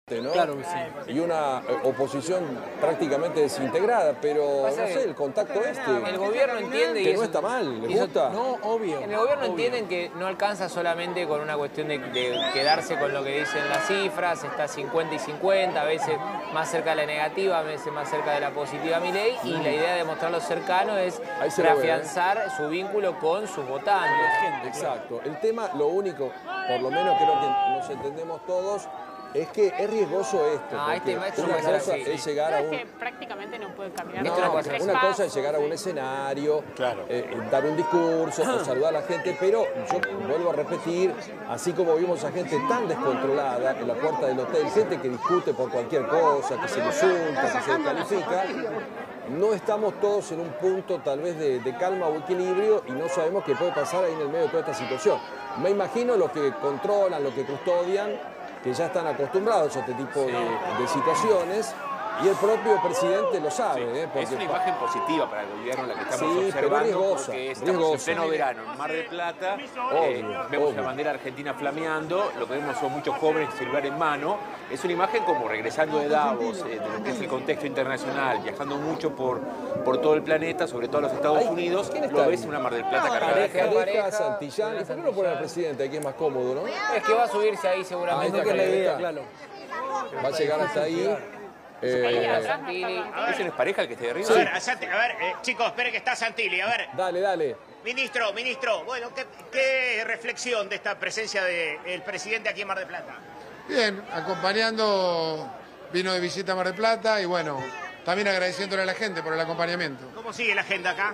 ¿no? Claro que sí. Y una oposición prácticamente desintegrada, pero no sé, el contacto El gobierno entiende que y no eso, está mal, ¿le y eso- gusta? No, obvio. En el gobierno obvio. entienden que no alcanza solamente con una cuestión de quedarse con lo que dicen las cifras, está 50 y 50, a veces más cerca de la negativa, a veces más cerca de la positiva Milei, y la idea de mostrarlo cercano es Ahí se lo ve, reafianzar su vínculo con sus votantes. Exacto. El tema, lo único, por lo menos creo que nos entendemos todos, es que es riesgoso esto. No, Porque esto una puede ser cosa así. es llegar a Es un... que prácticamente no puede caminar. No, Esto no por puede ser. tres una cosa es pasos, llegar a un sí. escenario, Claro. dar un discurso o saludar a la gente, pero yo vuelvo a repetir, así como vimos a gente tan descontrolada en la puerta del hotel, gente que discute por cualquier cosa, que se insulta, que se descalifica, no estamos todos en un punto tal vez de calma o equilibrio y no sabemos qué puede pasar ahí en el medio de toda esta situación. Me imagino los que controlan, los que custodian, que ya están acostumbrados a este tipo de situaciones, y el propio presidente lo sabe. Es Porque una imagen positiva para el gobierno la que estamos Sí, pero observando, riesgosa, porque estamos riesgosa. en pleno verano, en Mar del Plata, Obvio, vemos obvio. la bandera argentina flameando, lo que vemos son muchos jóvenes celular en mano. Es una imagen como regresando de Davos, de lo que es el contexto internacional, viajando mucho por todo el planeta, sobre todo los Estados Unidos. ¿quién está Lo ahí? ves en una Mar del Plata cargada de pareja, gente. Pareja, Santillán. ¿Y por qué no ponen al presidente? Aquí es más cómodo, ¿no? Es que va a subirse ahí seguramente. Ahí Que es la está. idea, claro. Va a llegar hasta ahí. Santilli. ¿Ese no es pareja el que está de arriba? A ver, chicos, esperen que está Santilli. A ver, Dale, dale. ministro, bueno, ¿qué reflexión de esta presencia del presidente aquí en Mar del Plata? Bien, acompañando, vino de visita a Mar del Plata y bueno, también agradeciéndole a la gente por el acompañamiento. ¿Cómo sigue la agenda acá?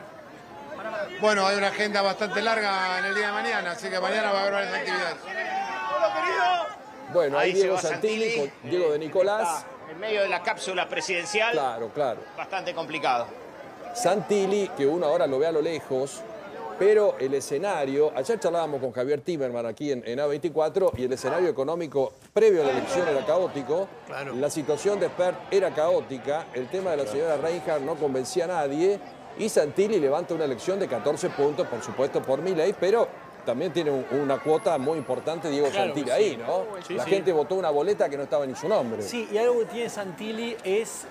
Bueno, hay una agenda bastante larga en el día de mañana, así que mañana va a haber varias actividades. Hola, querido. Bueno, ahí Ahí se Diego va Santilli Santilli. con Diego de Nicolás. En medio de la cápsula presidencial, Claro, claro. bastante complicado. Santilli, que uno ahora lo ve a lo lejos, pero el escenario, ayer charlábamos con Javier Timerman aquí en A24 y el escenario económico previo a la elección era caótico, Claro. la situación de Spert era caótica, el tema de la señora Reinhardt no convencía a nadie y Santilli levanta una elección de 14 puntos, por supuesto por Milei, pero también tiene una cuota muy importante Diego Claro Santilli que ahí, sí. ¿no? Sí, La sí. gente votó una boleta que no estaba ni su nombre. Sí, y algo que tiene Santilli es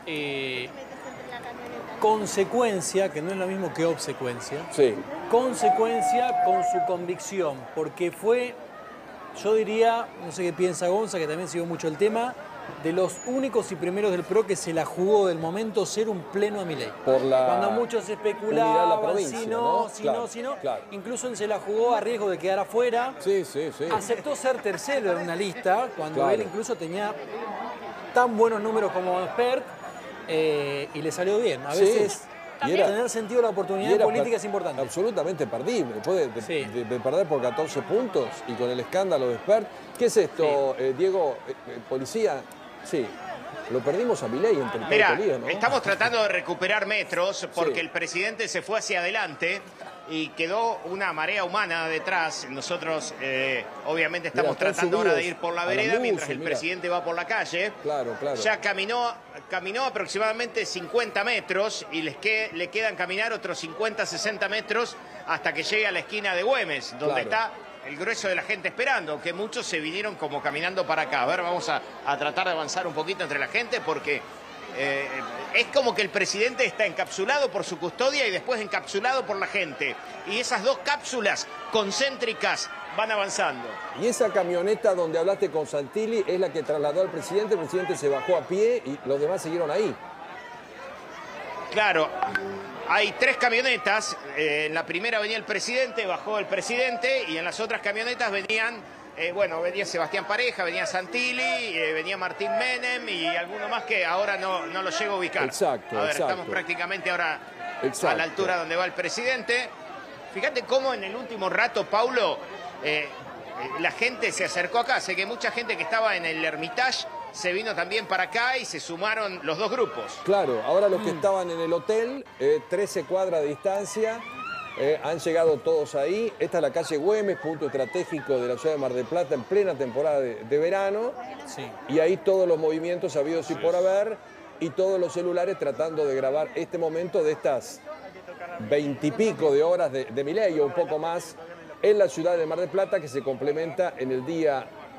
consecuencia, que no es lo mismo que obsecuencia, Sí. consecuencia con su convicción, porque fue, yo diría, no sé qué piensa Gonza, que también siguió mucho el tema, de los únicos y primeros del PRO que se la jugó del momento ser un pleno a Milei. Por la Cuando muchos unidad de la especulaban, provincia, si ¿no? no, si Claro, no, si no, claro. incluso él se la jugó a riesgo de quedar afuera. Sí, sí, sí. Aceptó ser tercero en una lista, cuando Claro. él incluso tenía tan buenos números como Spert, y le salió bien. A Sí. veces Y era- tener sentido de la Y oportunidad era política es importante. absolutamente perdible. Después de, Sí. de perder por 14 puntos y con el escándalo de Spert. ¿Qué es esto, Diego? Policía, sí. Lo perdimos a Milei entre Mira, tanto lío, ¿no? estamos tratando de recuperar metros porque Sí. el presidente se fue hacia adelante y quedó una marea humana detrás. Nosotros, obviamente, estamos están tratando ahora de subidos ir por la a la vereda luz, mientras el mira. presidente va por la calle. Claro, claro. Ya caminó aproximadamente 50 metros y le quedan caminar otros 50, 60 metros hasta que llegue a la esquina de Güemes, donde Claro. está el grueso de la gente esperando, que muchos se vinieron como caminando para acá. A ver, vamos a tratar de avanzar un poquito entre la gente porque es como que el presidente está encapsulado por su custodia y después encapsulado por la gente. Y esas dos cápsulas concéntricas van avanzando. Y esa camioneta donde hablaste con Santilli es la que trasladó al presidente. El presidente se bajó a pie y los demás siguieron ahí. Claro, hay tres camionetas. En la primera venía el presidente, bajó el presidente, y en las otras camionetas venían, venía Sebastián Pareja, venía Santilli, venía Martín Menem y alguno más que ahora no lo llego a ubicar. Exacto, A ver, exacto. estamos prácticamente ahora a Exacto. la altura donde va el presidente. Fíjate cómo en el último rato, Paulo, la gente se acercó acá. Sé que mucha gente que estaba en el Hermitage se vino también para acá y se sumaron los dos grupos. Claro, ahora los que estaban en el hotel, 13 cuadras de distancia, han llegado todos ahí. Esta es la calle Güemes, punto estratégico de la ciudad de Mar del Plata en plena temporada de verano. Sí. Y ahí todos los movimientos habidos y por haber y todos los celulares tratando de grabar este momento de estas 20 y pico de horas de Milei o un poco más en la ciudad de Mar del Plata, que se complementa en el día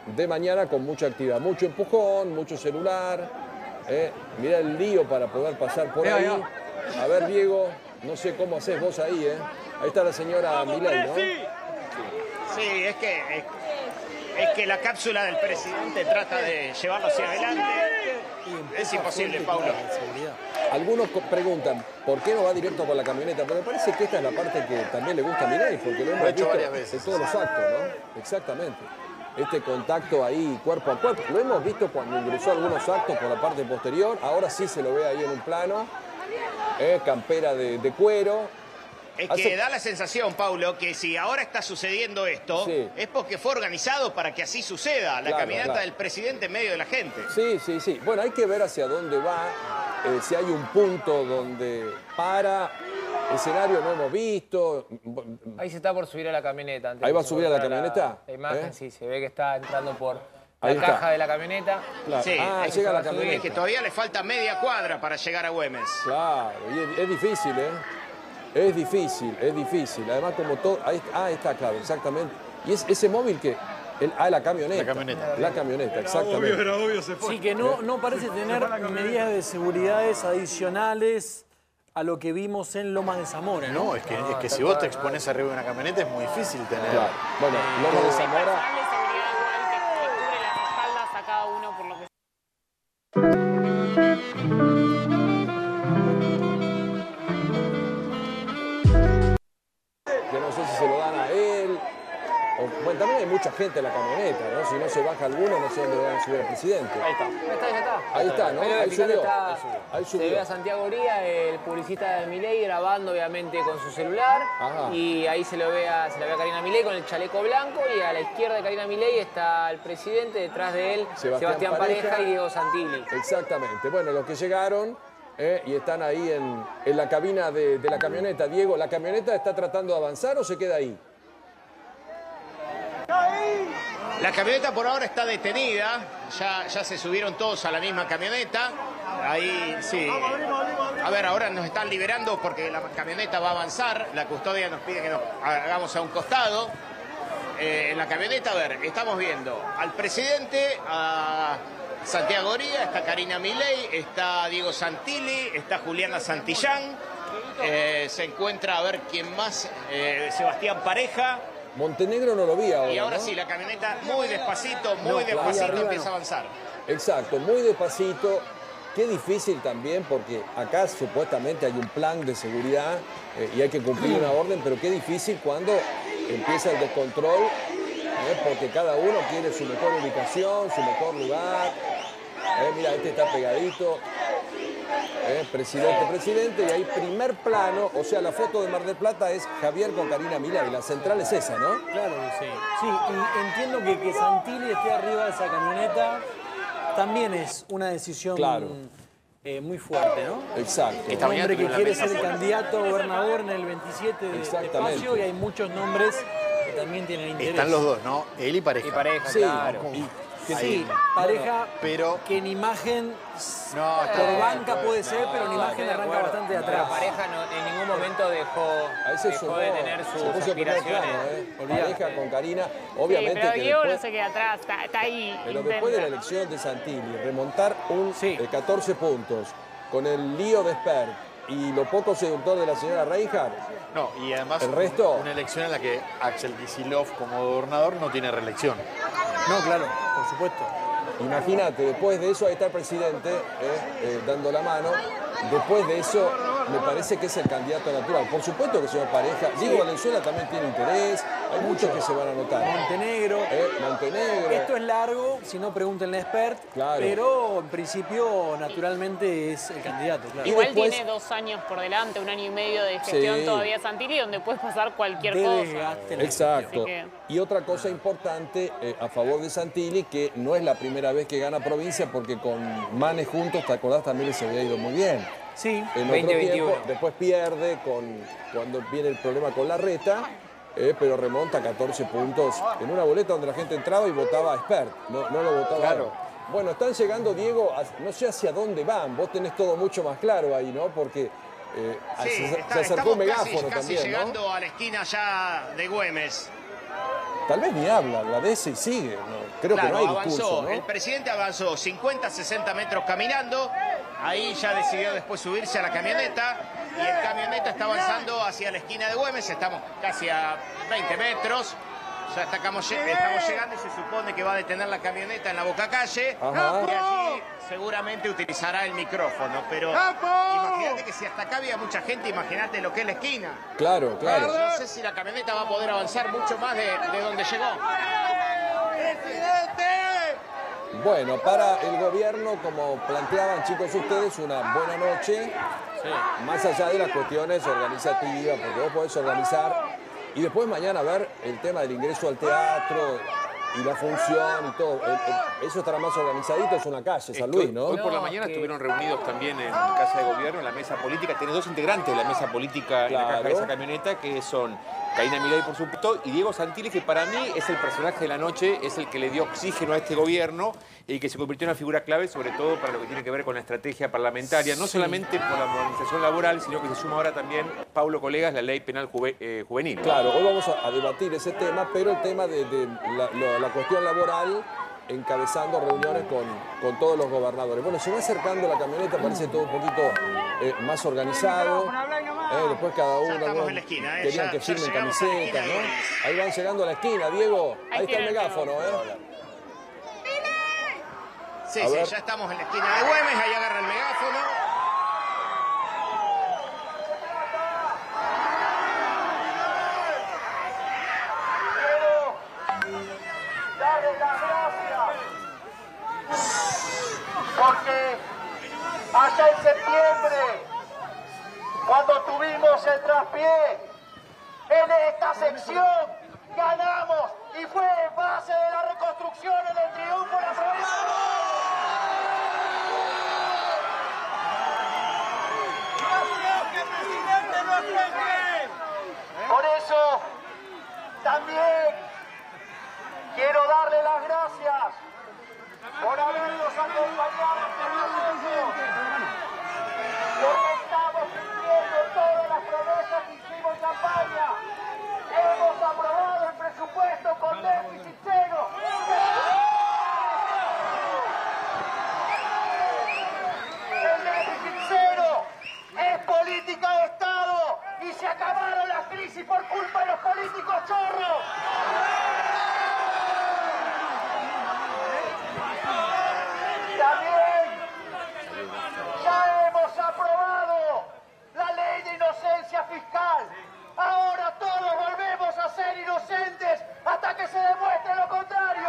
de mañana con mucha actividad. Mucho empujón, mucho celular. Mirá el lío para poder pasar por ahí. A ver, Diego, no sé cómo haces vos ahí, ¿eh? Ahí está la señora Milei, ¿no? Sí, es que la cápsula del presidente trata de llevarlo hacia adelante. Es imposible, Paulo. Algunos preguntan, ¿por qué no va directo con la camioneta? Pero me parece que esta es la parte que también le gusta a Milei, porque lo hemos hecho visto varias veces. en todos los actos, ¿no? Exactamente. Este contacto ahí cuerpo a cuerpo. Lo hemos visto cuando ingresó a algunos actos por la parte posterior. Ahora sí se lo ve ahí en un plano. Campera de cuero. Es que da la sensación, Paulo, que si ahora está sucediendo esto, Sí. es porque fue organizado para que así suceda, la Claro, caminata claro. del presidente en medio de la gente. Sí, sí, sí. Bueno, hay que ver hacia dónde va, si hay un punto donde para. Escenario no hemos visto. Ahí se está por subir a la camioneta. antes Ahí va de a subir a la mostrar camioneta. La imagen, sí, se ve que está entrando por Ahí la está. caja de la camioneta. Claro. Sí, Ah, ahí llega se la va a subir, camioneta. es que todavía le falta media cuadra para llegar a Güemes. Claro, y es difícil, ¿eh? Es difícil, es difícil. Además, como todo. Ahí está, claro, exactamente. Y es ese móvil que. La camioneta. La camioneta. La camioneta, exactamente. Sí, que no parece tener medidas de seguridades adicionales a lo que vimos en Lomas de Zamora, ¿no? No, es que si vos te expones arriba de una camioneta es muy difícil tener. Claro. Bueno, Loma de Zamora. Personal de seguridad igual que le cubre las espaldas a cada uno por lo que Que no sé si se lo dan a él. Bueno, también hay mucha gente en la camioneta, ¿no? Si no se baja alguno, no sé dónde van a subir al presidente. Ahí está, ya está. Ahí está, ¿no? Pero Ahí fíjate, subió. está- Ahí Se ve subió. a Santiago Oría, el publicista de Milei, grabando obviamente con su celular. Ajá. Y ahí se la ve a Karina Milei con el chaleco blanco. Y a la izquierda de Karina Milei está el presidente, detrás de él Sebastián Pareja Pareja y Diego Santilli. Exactamente. Bueno, los que llegaron y están ahí en la cabina de la camioneta. Diego, ¿la camioneta está tratando de avanzar o se queda ahí? La camioneta por ahora está detenida, ya se subieron todos a la misma camioneta. Ahí sí. A ver, ahora nos están liberando porque la camioneta va a avanzar. La custodia nos pide que nos hagamos a un costado. En la camioneta, a ver, estamos viendo al presidente, a Santiago Oría, está Karina Milei, está Diego Santilli, está Juliana Santillán. Se encuentra, a ver quién más, Sebastián Pareja. Montenegro no lo vi ahora, Y ahora ¿no? sí, la camioneta muy despacito, ahí arriba empieza no. a avanzar. Exacto, muy despacito. Qué difícil también, porque acá supuestamente hay un plan de seguridad y hay que cumplir una orden, pero qué difícil cuando empieza el descontrol, porque cada uno quiere su mejor ubicación, su mejor lugar. Mira, este está pegadito. Presidente, y ahí primer plano, o sea, la foto de Mar del Plata es Javier con Karina Milei, la central es esa, ¿no? Claro que sí. Sí, y entiendo que Santilli esté arriba de esa camioneta también es una decisión Claro. muy fuerte, ¿no? Exacto. Un hombre que quiere ser candidato a gobernador en el 27 de Exactamente. Espacio, y hay muchos nombres que también tienen interés. Están los dos, ¿no? Él y Pareja. Y Pareja, Sí, claro. Sí, Pareja, pero- que en imagen No, por banca puede ser, pero en imagen arranca bastante de Pero atrás. Pareja en ningún momento dejó A de tener sus se puso en primer aspiraciones. plano, Pareja con Karina, Sí, obviamente pero que Diego después, no se queda atrás, está ahí. pero después de la intenta. elección de Santilli, remontar un Sí. 14 puntos con el lío de Spert y lo poco seductor de la señora Reinhardt, No, y además ¿El resto? una elección en la que Axel Kicillof como gobernador no tiene reelección. No, claro, por supuesto. imagínate, después de eso ahí está el presidente dando la mano, después de eso me parece que es el candidato natural. Por supuesto que señor Pareja, Diego Valenzuela también tiene interés, hay muchos que se van a anotar. Montenegro. Montenegro. Esto es largo, si no pregúntenle a Expert, Claro. pero en principio naturalmente es el candidato, claro. Y Igual después- tiene 2 años por delante, 1 año y medio de gestión Sí. todavía Santilli, donde puede pasar cualquier De cosa. desgaste en la Exacto. Así que- Y otra cosa importante a favor de Santilli, que no es la primera vez que gana provincia, porque con Manes juntos, ¿te acordás? También les había ido muy bien. Sí, En otro 2021. tiempo, después pierde cuando viene el problema con la reta, pero remonta 14 puntos en una boleta donde la gente entraba y votaba a Expert, no lo votaba. Claro. Bueno, están llegando, Diego, no sé hacia dónde van, vos tenés todo mucho más claro ahí, ¿no? Porque Sí, se acercó estamos un megáfono casi también, ¿no? llegando a la esquina ya de Güemes. tal vez ni habla, la de ese y sigue. ¿No? Creo que no hay discurso, ¿no? El presidente avanzó 50, 60 metros caminando. Ahí ya decidió después subirse a la camioneta. Y el camioneta está avanzando hacia la esquina de Güemes. Estamos casi a 20 metros. Ya estamos llegando y se supone que va a detener la camioneta en la Bocacalle. Y allí seguramente utilizará el micrófono. Pero imagínate que si hasta acá había mucha gente, imagínate lo que es la esquina. Claro, claro. No sé si la camioneta va a poder avanzar mucho más de donde llegó. Bueno, para el gobierno, como planteaban chicos ustedes, una buena noche. Más allá de las cuestiones organizativas, porque vos podés organizar y después mañana ver el tema del ingreso al teatro y la función y todo. Eso estará más organizadito, es una calle, San Luis, ¿no? Hoy por la mañana estuvieron reunidos también en Casa de Gobierno, en la mesa política. Tiene dos integrantes de la mesa política en la caja de esa camioneta, que son Karina Milei, por supuesto, y Diego Santilli, que para mí es el personaje de la noche, es el que le dio oxígeno a este gobierno y que se convirtió en una figura clave, sobre todo para lo que tiene que ver con la estrategia parlamentaria, no solamente por la modernización laboral, sino que se suma ahora también, Paulo, colegas, la ley penal juvenil. Claro, hoy vamos a debatir ese tema, pero el tema de la cuestión laboral, encabezando reuniones con todos los gobernadores. Bueno, se va acercando la camioneta, parece todo un poquito más organizado. Después cada uno querían que firmen camisetas, ¿no? Ahí van llegando a la esquina, Diego. Ahí está el megáfono, Sí, ya estamos en la esquina de Güemes, ahí agarra el megáfono. Darles las gracias, porque allá en septiembre, cuando tuvimos el traspié, en esta sección ganamos y fue en base de la reconstrucción en el triunfo de la provincia. Por eso, también quiero darle las gracias por habernos acompañado en nosotros, porque estamos cumpliendo todas las promesas que hicimos en campaña. Hemos aprobado el presupuesto con déficit cero. El déficit cero es política de Estado y se acabaron las crisis por culpa de los políticos chorros. También ya hemos aprobado la ley de inocencia fiscal. Ahora todos volvemos a ser inocentes hasta que se demuestre lo contrario.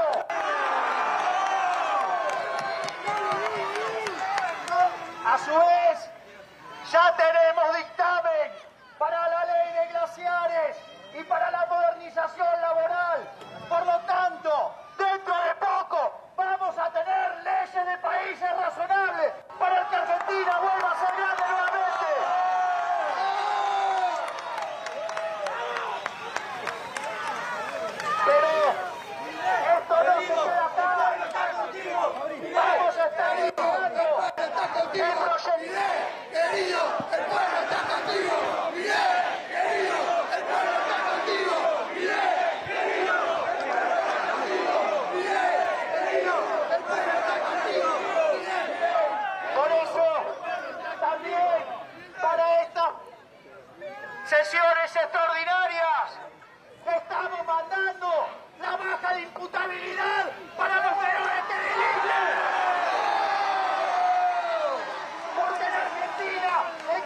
A su vez, ya tenemos dictamen para la ley de glaciares y para la modernización laboral. Por lo tanto, dentro de poco vamos a tener leyes de países razonables para que Argentina vuelva a ser grande nuevamente. Pero esto no se queda acá. Vamos a estar liderando el proyecto. Querido, el pueblo está contigo. Bien, querido, el pueblo está contigo. Bien, querido, el pueblo está contigo. Bien, querido, el pueblo está contigo. Por eso, también para estas sesiones extraordinarias, estamos mandando la baja de imputabilidad para los menores que delinquen. Porque en Argentina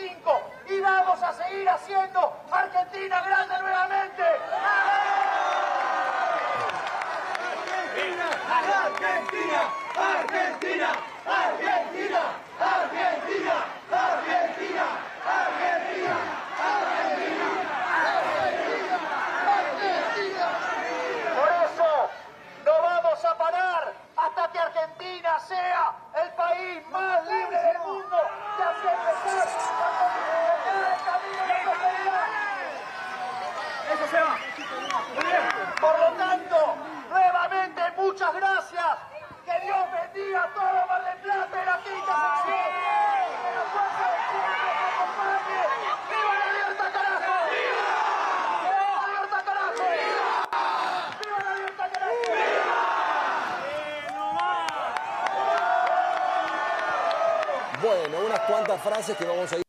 85 y vamos a seguir haciendo Argentina grande nuevamente. Argentina, Argentina, Argentina, Argentina, Argentina, Argentina, Argentina, Argentina. Por eso no vamos a parar hasta que Argentina sea el país más libre del mundo, que así empezar a continuar el camino de la prosperidad. Eso se va. Muy bien. Por lo tanto, nuevamente muchas gracias. Que Dios bendiga a todo Mar del Plata y la quinta sección. Que la fuerza del pueblo nos acompañe. ¡Viva la libertad, carajo! ¡Viva la libertad, carajo! ¡Viva la libertad, carajo! Bueno, unas cuantas frases que vamos a ir